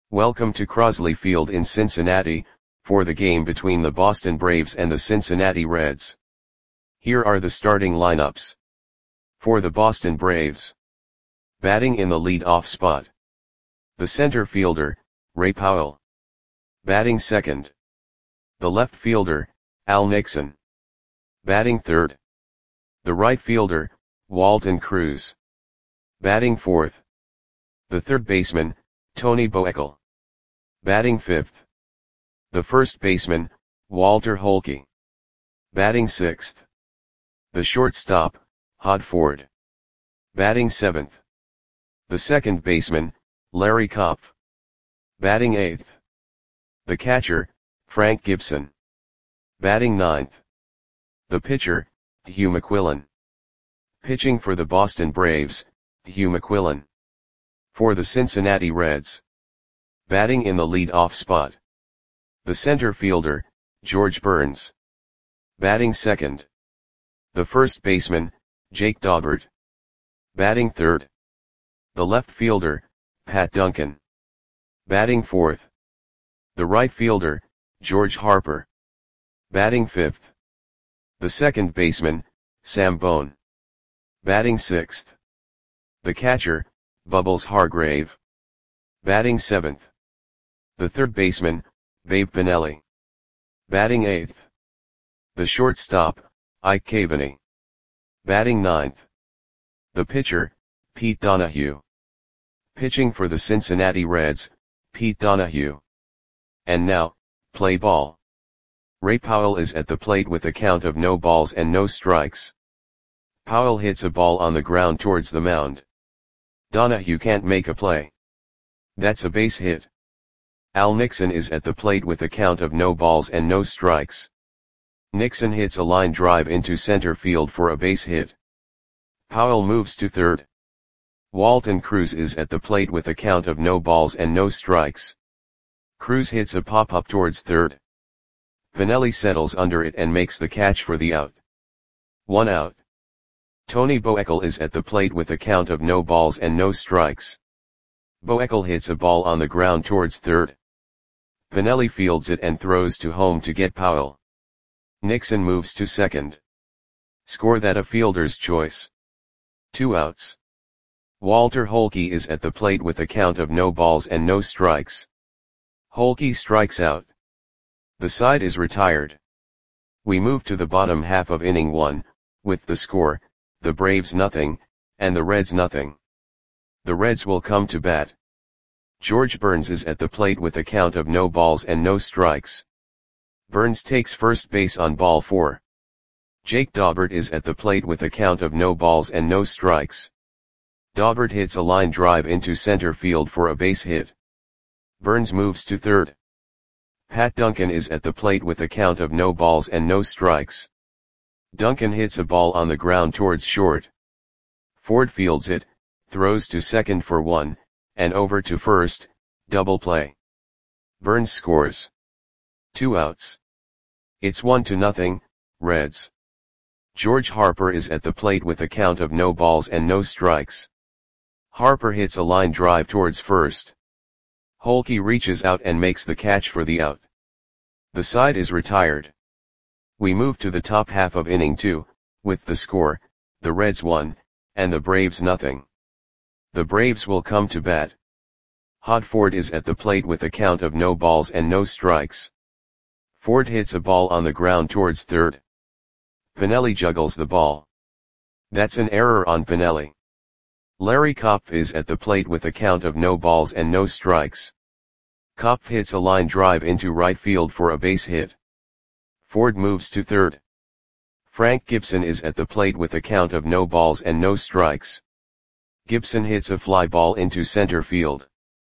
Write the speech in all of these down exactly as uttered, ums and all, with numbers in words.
Welcome to Crosley Field in Cincinnati, for the game between the Boston Braves and the Cincinnati Reds. Here are the starting lineups. For the Boston Braves. Batting in the lead-off spot. The center fielder, Ray Powell. Batting second. The left fielder, Al Nixon. Batting third. The right fielder, Walton Cruz. Batting fourth. The third baseman, Tony Boekel. Batting fifth. The first baseman, Walter Holke. Batting sixth. The shortstop, Hod Ford. Batting seventh. The second baseman, Larry Kopf. Batting eighth. The catcher, Frank Gibson. Batting ninth. The pitcher, Hugh McQuillan. Pitching for the Boston Braves, Hugh McQuillan. For the Cincinnati Reds. Batting in the lead-off spot. The center fielder, George Burns. Batting second. The first baseman, Jake Daubert. Batting third. The left fielder, Pat Duncan. Batting fourth. The right fielder, George Harper. Batting fifth. The second baseman, Sam Bone. Batting sixth. The catcher, Bubbles Hargrave. Batting seventh. The third baseman, Babe Pinelli. Batting eighth. The shortstop, Ike Cavaney. Batting ninth. The pitcher, Pete Donahue. Pitching for the Cincinnati Reds, Pete Donahue. And now, play ball. Ray Powell is at the plate with a count of no balls and no strikes. Powell hits a ball on the ground towards the mound. Donahue can't make a play. That's a base hit. Al Nixon is at the plate with a count of no balls and no strikes. Nixon hits a line drive into center field for a base hit. Powell moves to third. Walton Cruz is at the plate with a count of no balls and no strikes. Cruz hits a pop-up towards third. Pinelli settles under it and makes the catch for the out. One out. Tony Boekel is at the plate with a count of no balls and no strikes. Boekel hits a ball on the ground towards third. Pinelli fields it and throws to home to get Powell. Nixon moves to second. Score that a fielder's choice. Two outs. Walter Holke is at the plate with a count of no balls and no strikes. Holke strikes out. The side is retired. We move to the bottom half of inning one, with the score, the Braves nothing, and the Reds nothing. The Reds will come to bat. George Burns is at the plate with a count of no balls and no strikes. Burns takes first base on ball four. Jake Daubert is at the plate with a count of no balls and no strikes. Daubert hits a line drive into center field for a base hit. Burns moves to third. Pat Duncan is at the plate with a count of no balls and no strikes. Duncan hits a ball on the ground towards short. Ford fields it, throws to second for one, and over to first, double play. Burns scores. Two outs. It's one to nothing, Reds. George Harper is at the plate with a count of no balls and no strikes. Harper hits a line drive towards first. Holke reaches out and makes the catch for the out. The side is retired. We move to the top half of inning two, with the score, the Reds one, and the Braves nothing. The Braves will come to bat. Hod Ford is at the plate with a count of no balls and no strikes. Ford hits a ball on the ground towards third. Pinelli juggles the ball. That's an error on Pinelli. Larry Kopf is at the plate with a count of no balls and no strikes. Kopf hits a line drive into right field for a base hit. Ford moves to third. Frank Gibson is at the plate with a count of no balls and no strikes. Gibson hits a fly ball into center field.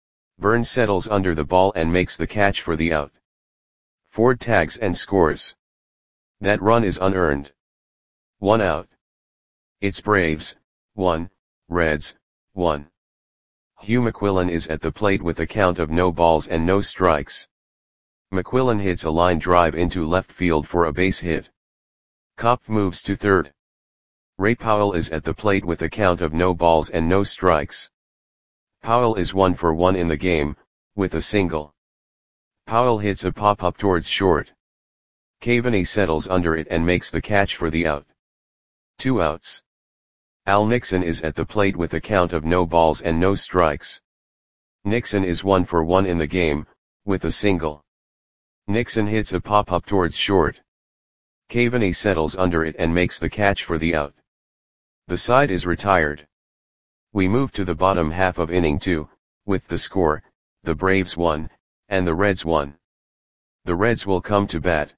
Burns settles under the ball and makes the catch for the out. Ford tags and scores. That run is unearned. One out. It's Braves, one, Reds, one. Hugh McQuillan is at the plate with a count of no balls and no strikes. McQuillan hits a line drive into left field for a base hit. Kopf moves to third. Ray Powell is at the plate with a count of no balls and no strikes. Powell is one for one in the game, with a single. Powell hits a pop-up towards short. Caveney settles under it and makes the catch for the out. Two outs. Al Nixon is at the plate with a count of no balls and no strikes. Nixon is one for one in the game, with a single. Nixon hits a pop-up towards short. Caveney settles under it and makes the catch for the out. The side is retired. We move to the bottom half of inning two, with the score, the Braves won, and the Reds won. The Reds will come to bat.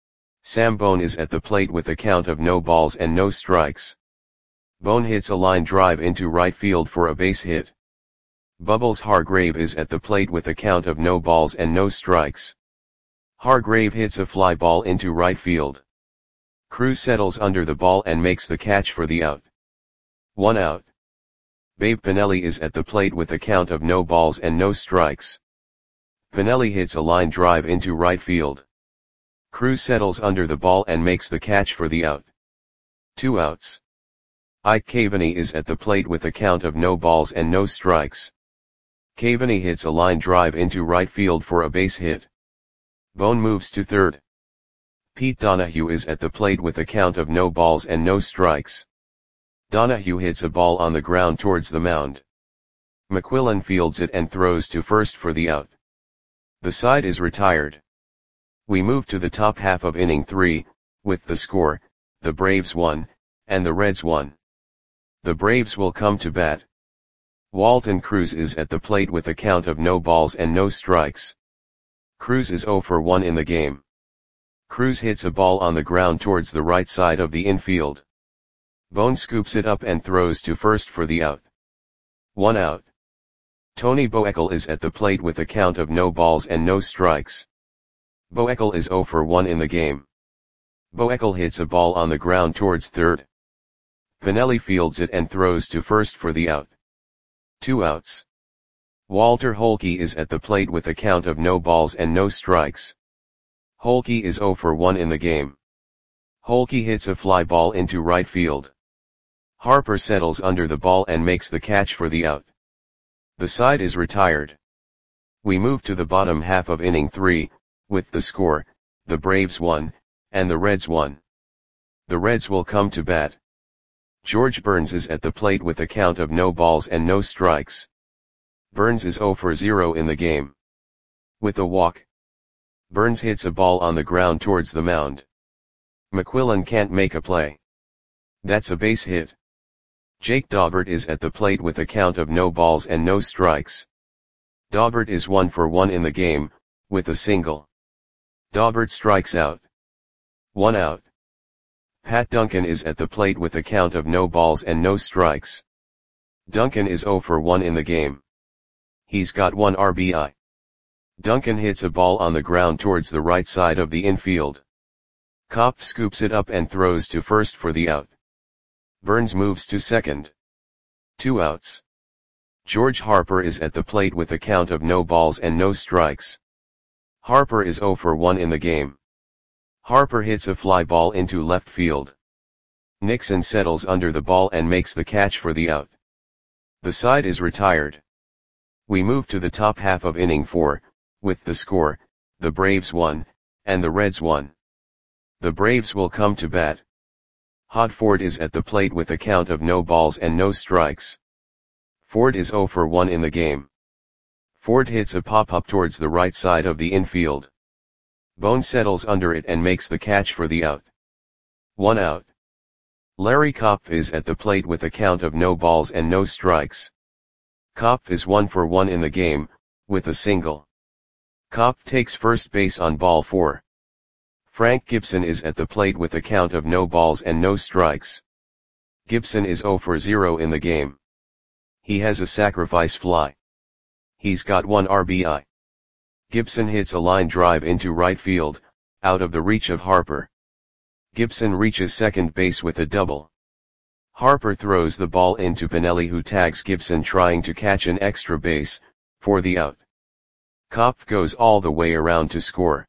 Sam Bone is at the plate with a count of no balls and no strikes. Bone hits a line drive into right field for a base hit. Bubbles Hargrave is at the plate with a count of no balls and no strikes. Hargrave hits a fly ball into right field. Cruz settles under the ball and makes the catch for the out. One out. Babe Pinelli is at the plate with a count of no balls and no strikes. Pinelli hits a line drive into right field. Cruz settles under the ball and makes the catch for the out. Two outs. Ike Caveney is at the plate with a count of no balls and no strikes. Caveney hits a line drive into right field for a base hit. Bone moves to third. Pete Donahue is at the plate with a count of no balls and no strikes. Donahue hits a ball on the ground towards the mound. McQuillan fields it and throws to first for the out. The side is retired. We move to the top half of inning three, with the score, the Braves won, and the Reds won. The Braves will come to bat. Walton Cruz is at the plate with a count of no balls and no strikes. Cruz is zero for one in the game. Cruz hits a ball on the ground towards the right side of the infield. Bone scoops it up and throws to first for the out. One out. Tony Boekel is at the plate with a count of no balls and no strikes. Boekel is zero for one in the game. Boekel hits a ball on the ground towards third. Pinelli fields it and throws to first for the out. Two outs. Walter Holke is at the plate with a count of no balls and no strikes. Holke is zero for one in the game. Holke hits a fly ball into right field. Harper settles under the ball and makes the catch for the out. The side is retired. We move to the bottom half of inning three, with the score, the Braves won, and the Reds won. The Reds will come to bat. George Burns is at the plate with a count of no balls and no strikes. Burns is zero for zero in the game. With a walk. Burns hits a ball on the ground towards the mound. McQuillan can't make a play. That's a base hit. Jake Daubert is at the plate with a count of no balls and no strikes. Daubert is one for one in the game, with a single. Daubert strikes out. One out. Pat Duncan is at the plate with a count of no balls and no strikes. Duncan is zero for one in the game. He's got one R B I. Duncan hits a ball on the ground towards the right side of the infield. Kopf scoops it up and throws to first for the out. Burns moves to second. Two outs. George Harper is at the plate with a count of no balls and no strikes. Harper is zero for one in the game. Harper hits a fly ball into left field. Nixon settles under the ball and makes the catch for the out. The side is retired. We move to the top half of inning four, with the score, the Braves won, and the Reds won. The Braves will come to bat. Hod Ford is at the plate with a count of no balls and no strikes. Ford is zero for one in the game. Ford hits a pop-up towards the right side of the infield. Bone settles under it and makes the catch for the out. One out. Larry Kopf is at the plate with a count of no balls and no strikes. Kopf is one for one in the game, with a single. Kopf takes first base on ball four. Frank Gibson is at the plate with a count of no balls and no strikes. Gibson is zero for zero in the game. He has a sacrifice fly. He's got one R B I. Gibson hits a line drive into right field, out of the reach of Harper. Gibson reaches second base with a double. Harper throws the ball into Pinelli, who tags Gibson trying to catch an extra base, for the out. Kopf goes all the way around to score.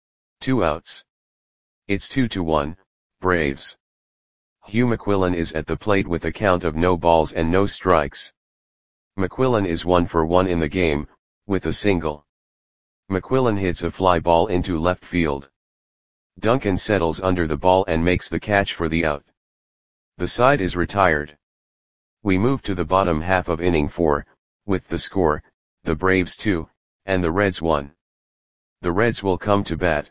Two outs. It's two to one, Braves. Hugh McQuillan is at the plate with a count of no balls and no strikes. McQuillan is one for one in the game, with a single. McQuillan hits a fly ball into left field. Duncan settles under the ball and makes the catch for the out. The side is retired. We move to the bottom half of inning four, with the score, the Braves two, and the Reds one. The Reds will come to bat.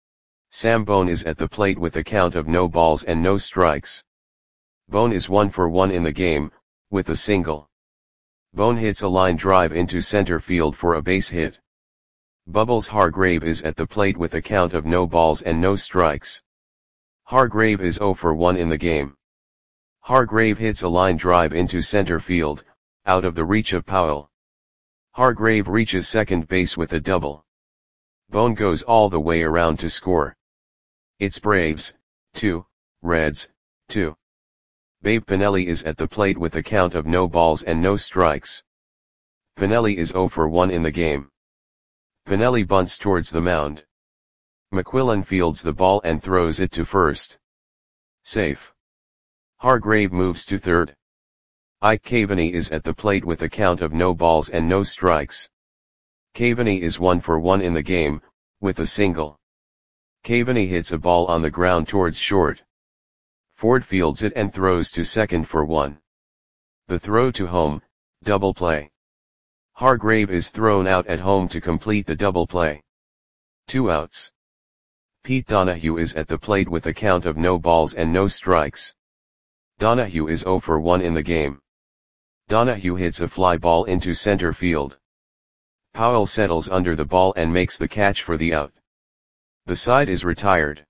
Sam Bone is at the plate with a count of no balls and no strikes. Bone is one for one in the game, with a single. Bone hits a line drive into center field for a base hit. Bubbles Hargrave is at the plate with a count of no balls and no strikes. Hargrave is zero for one in the game. Hargrave hits a line drive into center field, out of the reach of Powell. Hargrave reaches second base with a double. Bone goes all the way around to score. It's Braves, two, Reds, two. Babe Pinelli is at the plate with a count of no balls and no strikes. Pinelli is zero for one in the game. Pinelli bunts towards the mound. McQuillan fields the ball and throws it to first. Safe. Hargrave moves to third. Ike Caveney is at the plate with a count of no balls and no strikes. Caveney is one for one in the game, with a single. Caveney hits a ball on the ground towards short. Ford fields it and throws to second for one. The throw to home, double play. Hargrave is thrown out at home to complete the double play. Two outs. Pete Donahue is at the plate with a count of no balls and no strikes. Donahue is zero for one in the game. Donahue hits a fly ball into center field. Powell settles under the ball and makes the catch for the out. The side is retired.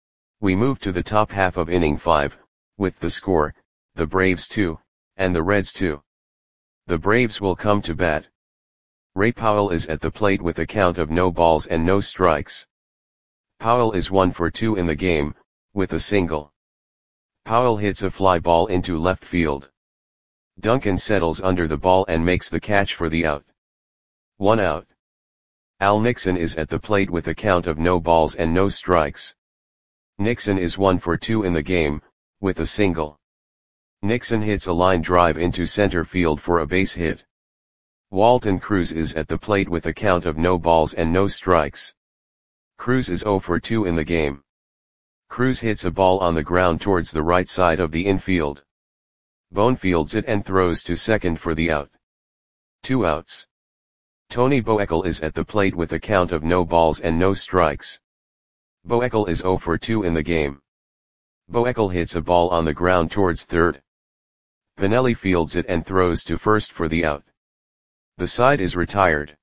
We move to the top half of inning five, with the score, the Braves two, and the Reds two. The Braves will come to bat. Ray Powell is at the plate with a count of no balls and no strikes. Powell is one for two in the game, with a single. Powell hits a fly ball into left field. Duncan settles under the ball and makes the catch for the out. One out. Al Nixon is at the plate with a count of no balls and no strikes. Nixon is one for two in the game, with a single. Nixon hits a line drive into center field for a base hit. Walton Cruz is at the plate with a count of no balls and no strikes. Cruz is zero for two in the game. Cruz hits a ball on the ground towards the right side of the infield. Bone fields it and throws to second for the out. Two outs. Tony Boekel is at the plate with a count of no balls and no strikes. Boekel is zero for two in the game. Boekel hits a ball on the ground towards third. Pinelli fields it and throws to first for the out. The side is retired.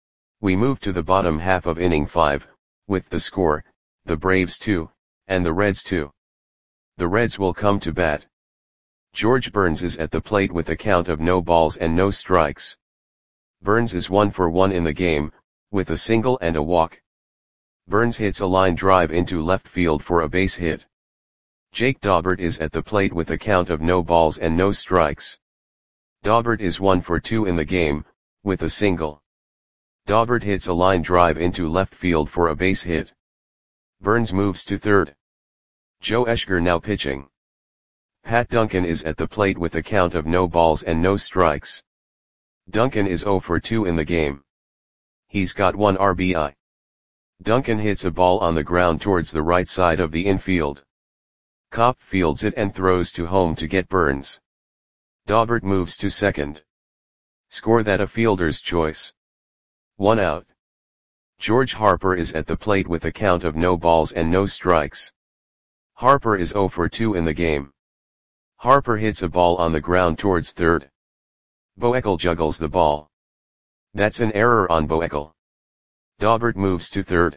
We move to the bottom half of inning five, with the score, the Braves two, and the Reds two. The Reds will come to bat. George Burns is at the plate with a count of no balls and no strikes. Burns is one for one in the game, with a single and a walk. Burns hits a line drive into left field for a base hit. Jake Daubert is at the plate with a count of no balls and no strikes. Daubert is one for two in the game, with a single. Daubert hits a line drive into left field for a base hit. Burns moves to third. Joe Eschger now pitching. Pat Duncan is at the plate with a count of no balls and no strikes. Duncan is zero for two in the game. He's got one R B I. Duncan hits a ball on the ground towards the right side of the infield. Kopp fields it and throws to home to get Burns. Daubert moves to second. Score that a fielder's choice. One out. George Harper is at the plate with a count of no balls and no strikes. Harper is zero for two in the game. Harper hits a ball on the ground towards third. Boekel juggles the ball. That's an error on Boekel. Daubert moves to third.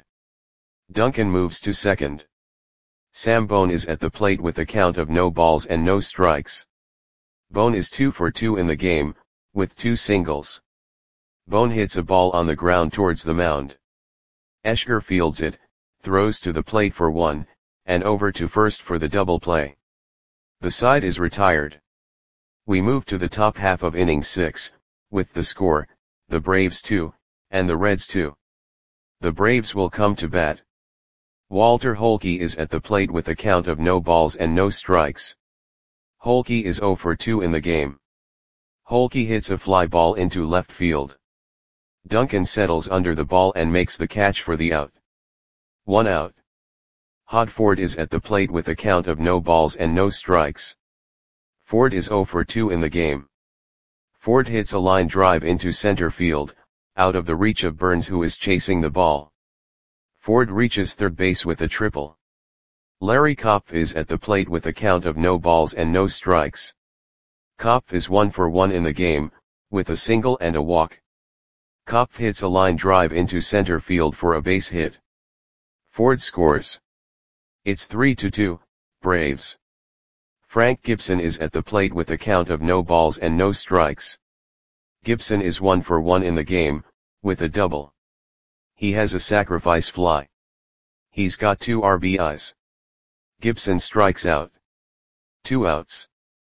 Duncan moves to second. Sam Bone is at the plate with a count of no balls and no strikes. Bone is two for two in the game, with two singles. Bone hits a ball on the ground towards the mound. Eschger fields it, throws to the plate for one, and over to first for the double play. The side is retired. We move to the top half of inning six, with the score, the Braves two, and the Reds two. The Braves will come to bat. Walter Holke is at the plate with a count of no balls and no strikes. Holke is zero for two in the game. Holke hits a fly ball into left field. Duncan settles under the ball and makes the catch for the out. One out. Hodford is at the plate with a count of no balls and no strikes. Ford is zero for two in the game. Ford hits a line drive into center field, out of the reach of Burns, who is chasing the ball. Ford reaches third base with a triple. Larry Kopf is at the plate with a count of no balls and no strikes. Kopf is one for one in the game, with a single and a walk. Kopf hits a line drive into center field for a base hit. Ford scores. It's three to two, Braves. Frank Gibson is at the plate with a count of no balls and no strikes. Gibson is one for one in the game, with a double. He has a sacrifice fly. He's got two R B Is. Gibson strikes out. Two outs.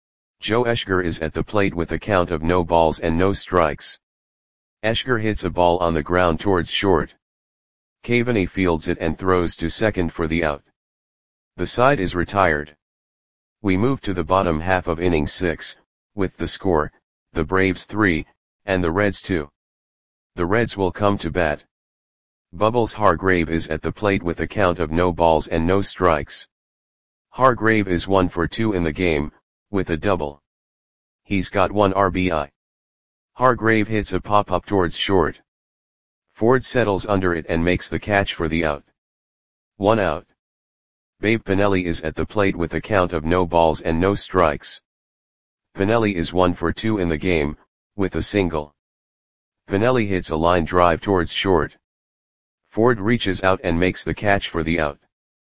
Joe Eschger is at the plate with a count of no balls and no strikes. Eschger hits a ball on the ground towards short. Cavaney fields it and throws to second for the out. The side is retired. We move to the bottom half of inning six, with the score, the Braves three, and the Reds two. The Reds will come to bat. Bubbles Hargrave is at the plate with a count of no balls and no strikes. Hargrave is one for two in the game, with a double. He's got one R B I. Hargrave hits a pop-up towards short. Ford settles under it and makes the catch for the out. One out. Babe Pinelli is at the plate with a count of no balls and no strikes. Pinelli is one for two in the game, with a single. Pinelli hits a line drive towards short. Ford reaches out and makes the catch for the out.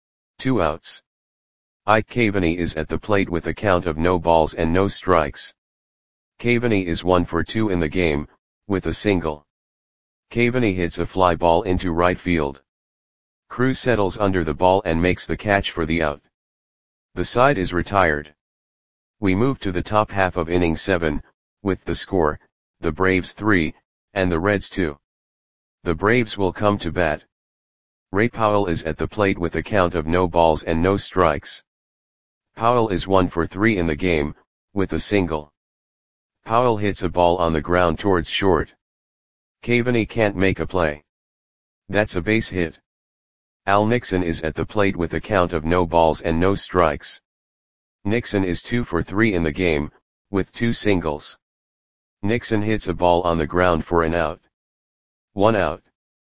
Two outs. Ike Cavaney is at the plate with a count of no balls and no strikes. Cavaney is one for two in the game, with a single. Cavaney hits a fly ball into right field. Cruz settles under the ball and makes the catch for the out. The side is retired. We move to the top half of inning seven, with the score, the Braves three, and the Reds two. The Braves will come to bat. Ray Powell is at the plate with a count of no balls and no strikes. Powell is one for three in the game, with a single. Powell hits a ball on the ground towards short. Cavaney can't make a play. That's a base hit. Al Nixon is at the plate with a count of no balls and no strikes. Nixon is two for three in the game, with two singles. Nixon hits a ball on the ground for an out. One out.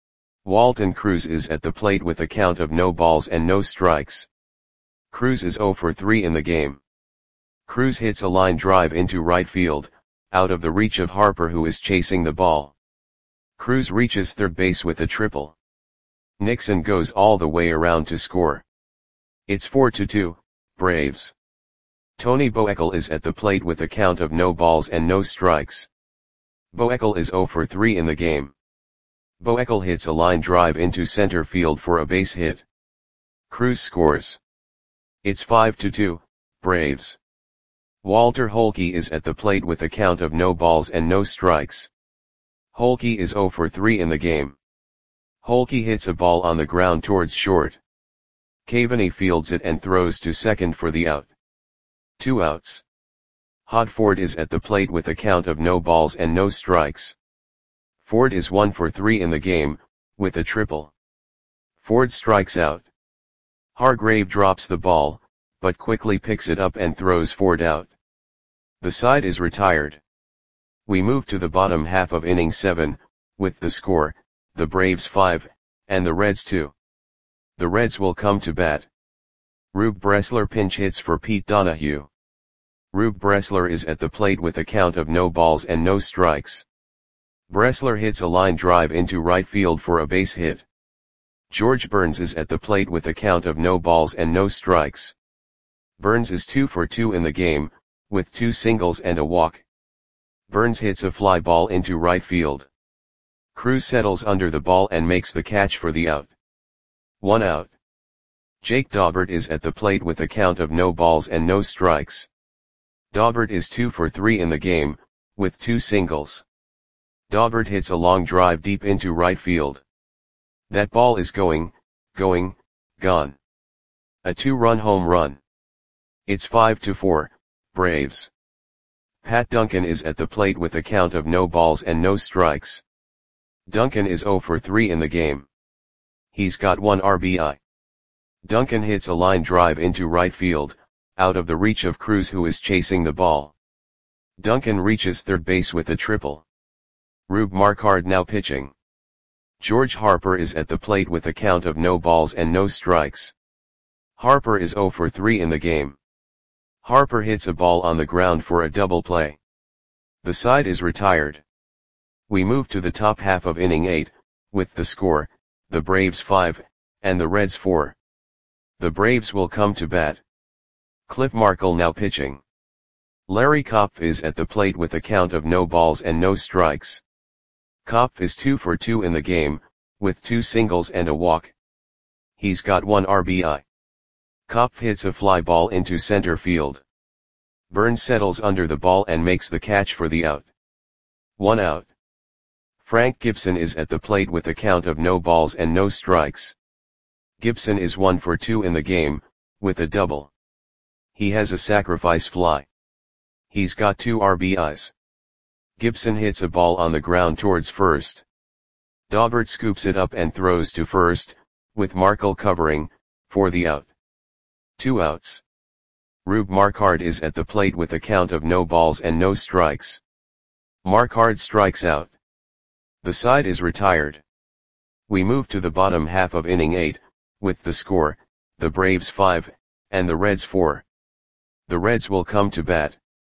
Walton Cruz is at the plate with a count of no balls and no strikes. Cruz is zero for three in the game. Cruz hits a line drive into right field, out of the reach of Harper, who is chasing the ball. Cruz reaches third base with a triple. Nixon goes all the way around to score. It's four to two, Braves. Tony Boekel is at the plate with a count of no balls and no strikes. Boekel is zero for three in the game. Boekel hits a line drive into center field for a base hit. Cruz scores. It's five to two, Braves. Walter Holke is at the plate with a count of no balls and no strikes. Holke is zero for three in the game. Holke hits a ball on the ground towards short. Cavaney fields it and throws to second for the out. Two outs. Hodford is at the plate with a count of no balls and no strikes. Ford is one for three in the game, with a triple. Ford strikes out. Hargrave drops the ball, but quickly picks it up and throws Ford out. The side is retired. We move to the bottom half of inning seven, with the score, the Braves five, and the Reds two. The Reds will come to bat. Rube Bressler pinch hits for Pete Donahue. Rube Bressler is at the plate with a count of no balls and no strikes. Bressler hits a line drive into right field for a base hit. George Burns is at the plate with a count of no balls and no strikes. Burns is two for two in the game, with two singles and a walk. Burns hits a fly ball into right field. Cruz settles under the ball and makes the catch for the out. One out. Jake Daubert is at the plate with a count of no balls and no strikes. Daubert is two for three in the game, with two singles. Daubert hits a long drive deep into right field. That ball is going, going, gone. A two-run home run. It's five to four, Braves. Pat Duncan is at the plate with a count of no balls and no strikes. Duncan is zero for three in the game. He's got one R B I. Duncan hits a line drive into right field, out of the reach of Cruz, who is chasing the ball. Duncan reaches third base with a triple. Rube Marquard now pitching. George Harper is at the plate with a count of no balls and no strikes. Harper is zero for three in the game. Harper hits a ball on the ground for a double play. The side is retired. We move to the top half of inning eight, with the score, the Braves five, and the Reds four. The Braves will come to bat. Cliff Markle now pitching. Larry Kopf is at the plate with a count of no balls and no strikes. Kopf is two for two in the game, with two singles and a walk. He's got one R B I. Kopf hits a fly ball into center field. Burns settles under the ball and makes the catch for the out. One out. Frank Gibson is at the plate with a count of no balls and no strikes. Gibson is one for two in the game, with a double. He has a sacrifice fly. He's got two R B Is. Gibson hits a ball on the ground towards first. Daubert scoops it up and throws to first, with Markle covering, for the out. Two outs. Rube Marquard is at the plate with a count of no balls and no strikes. Marquard strikes out. The side is retired. We move to the bottom half of inning eight, with the score, the Braves five, and the Reds four. The Reds will come to bat.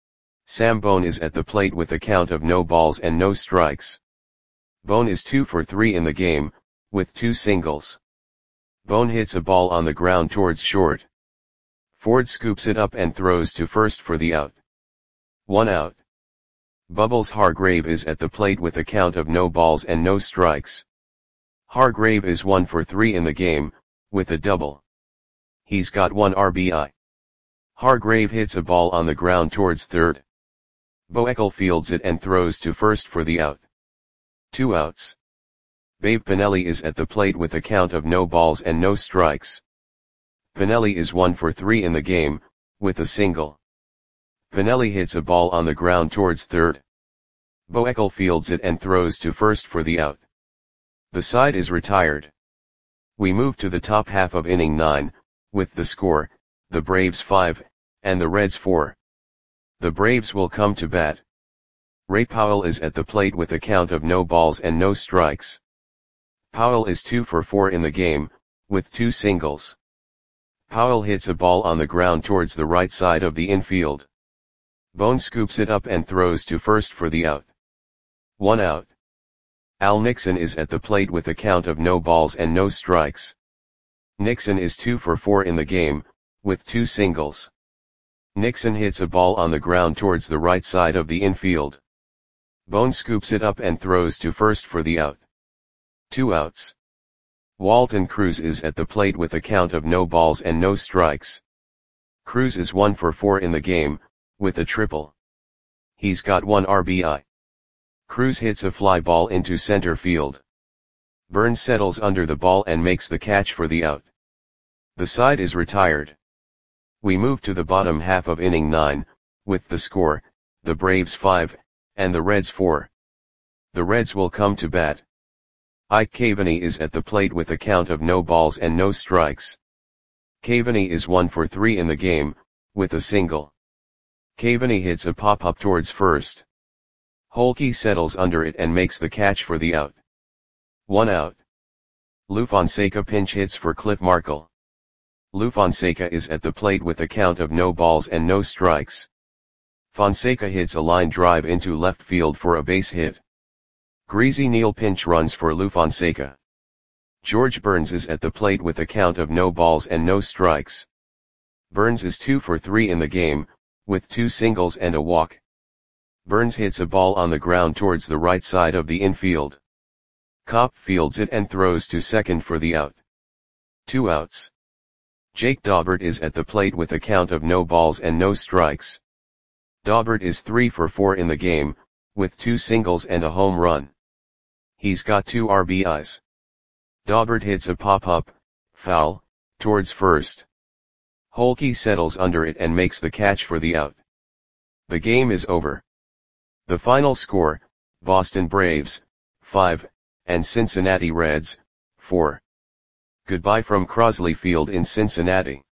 Sam Bone is at the plate with a count of no balls and no strikes. Bone is two for three in the game, with two singles. Bone hits a ball on the ground towards short. Ford scoops it up and throws to first for the out. One out. Bubbles Hargrave is at the plate with a count of no balls and no strikes. Hargrave is one for three in the game, with a double. He's got one R B I. Hargrave hits a ball on the ground towards third. Boekel fields it and throws to first for the out. Two outs. Babe Pinelli is at the plate with a count of no balls and no strikes. Pinelli is one for three in the game, with a single. Pinelli hits a ball on the ground towards third. Boekel fields it and throws to first for the out. The side is retired. We move to the top half of inning nine, with the score, the Braves five, and the Reds four. The Braves will come to bat. Ray Powell is at the plate with a count of no balls and no strikes. Powell is two for four in the game, with two singles. Powell hits a ball on the ground towards the right side of the infield. Bone scoops it up and throws to first for the out. One out. Al Nixon is at the plate with a count of no balls and no strikes. Nixon is two for four in the game, with two singles. Nixon hits a ball on the ground towards the right side of the infield. Bone scoops it up and throws to first for the out. Two outs. Walton Cruz is at the plate with a count of no balls and no strikes. Cruz is one for four in the game, with a triple. He's got one R B I. Cruz hits a fly ball into center field. Burns settles under the ball and makes the catch for the out. The side is retired. We move to the bottom half of inning nine, with the score, the Braves five, and the Reds four. The Reds will come to bat. Ike Caveney is at the plate with a count of no balls and no strikes. Caveney is one for three in the game, with a single. Caveney hits a pop-up towards first. Holke settles under it and makes the catch for the out. One out. Lou Fonseca pinch hits for Cliff Markle. Lou Fonseca is at the plate with a count of no balls and no strikes. Fonseca hits a line drive into left field for a base hit. Greasy Neal pinch runs for Lou Fonseca. George Burns is at the plate with a count of no balls and no strikes. Burns is two for three in the game, with two singles and a walk. Burns hits a ball on the ground towards the right side of the infield. Kopf fields it and throws to second for the out. Two outs. Jake Daubert is at the plate with a count of no balls and no strikes. Daubert is three for four in the game, with two singles and a home run. He's got two R B Is. Daubert hits a pop-up, foul, towards first. Holke settles under it and makes the catch for the out. The game is over. The final score, Boston Braves, five, and Cincinnati Reds, four. Goodbye from Crosley Field in Cincinnati.